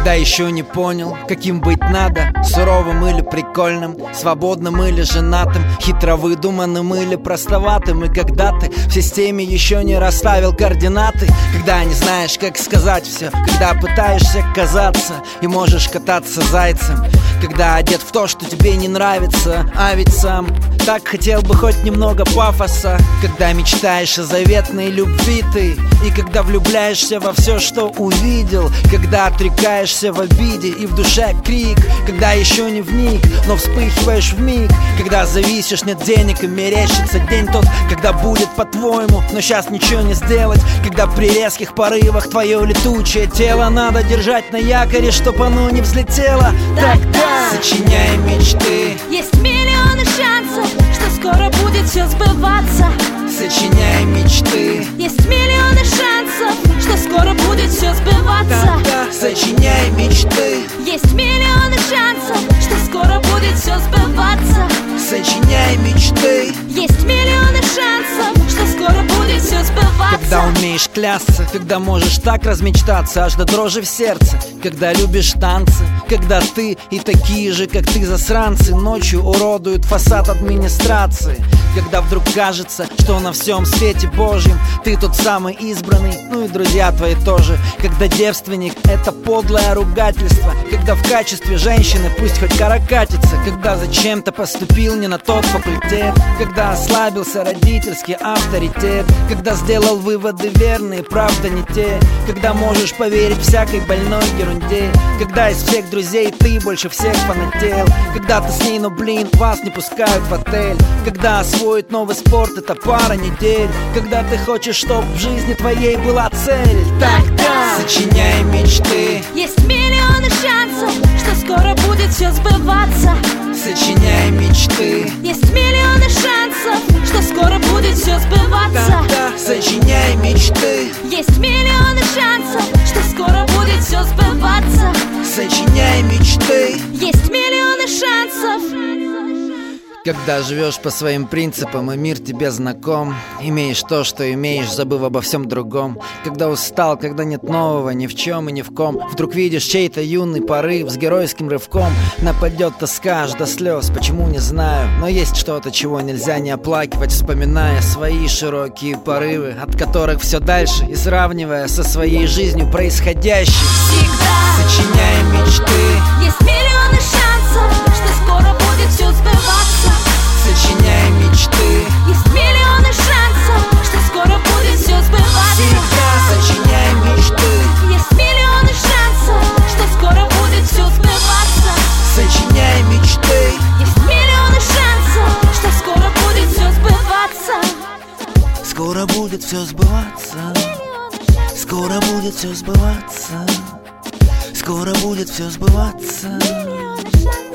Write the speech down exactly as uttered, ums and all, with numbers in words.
когда еще не понял, каким быть надо, суровым или прикольным, свободным или женатым, хитро выдуманным или простоватым. И когда ты в системе еще не расставил координаты, когда не знаешь, как сказать все, когда пытаешься казаться и можешь кататься зайцем, когда одет в то, что тебе не нравится, а ведь сам так хотел бы хоть немного пафоса, когда мечтаешь о заветной любви ты, и когда влюбляешься во все, что увидел, когда отрекаешься в обиде и в душе крик, когда еще не вник, но вспыхиваешь вмиг, когда зависишь, нет денег и мерещится день тот, когда будет по-твоему, но сейчас ничего не сделать, когда при резких порывах твое летучее тело надо держать на якоре, чтоб оно не взлетело. Тогда сочиняй мечты. Есть миллионы шансов, что скоро будет все сбываться. Сочиняй мечты. Есть миллионы шансов, что скоро будет все сбываться. Тогда сочиняй мечты. Есть миллионы шансов, что скоро будет все сбываться. Сочиняй мечты. Есть миллионы шансов, что скоро будет все сбываться. Когда умеешь клясться, когда можешь так размечтаться, аж до дрожи в сердце, когда любишь танцы, когда ты и такие же, как ты, засранцы, ночью уродуют фасад администрации, когда вдруг кажется, что на всем свете Божьем ты тот самый избранный, ну и друзья твои тоже, когда девственник — это подлое ругательство, когда в качестве женщины пусть хоть каракатица, когда зачем-то поступил не на тот факультет, когда ослабился родительский авторитет, когда сделал выводы верные, правда не те, когда можешь поверить всякой больной ерунде, когда из всех друзей ты больше всех фанател, когда ты с ней, но блин, вас не пускают в отель, когда освоить новый спорт — это пара недель, когда ты хочешь, чтоб в жизни твоей была цель. Тогда сочиняй мечты. Есть миллионы шансов, что скоро будет все сбываться. Сочиняй мечты. Есть миллионы шансов, что скоро будет все сбываться. Тогда сочиняй мечты. Есть миллионы шансов, что скоро будет все сбываться. Сочиняй мечты. Есть миллионы шансов. Когда живешь по своим принципам и мир тебе знаком, имеешь то, что имеешь, забыв обо всем другом. Когда устал, когда нет нового ни в чем и ни в ком, вдруг видишь чей-то юный порыв с геройским рывком. Нападет тоска аж до слез, почему не знаю, но есть что-то, чего нельзя не оплакивать, вспоминая свои широкие порывы, от которых все дальше, и сравнивая со своей жизнью происходящей. Всегда сочиняй мечты. Есть миллионы шансов, что скоро будет все сбываться. Сочиняй мечты. Есть миллионы шансов, что скоро будет все сбываться. Всегда сочиняй мечты. Есть миллионы шансов, что скоро будет все сбываться. Сочиняй мечты. Есть миллионы шансов, что скоро будет все сбываться. Скоро будет все сбываться. Скоро будет все сбываться. Скоро будет все сбываться.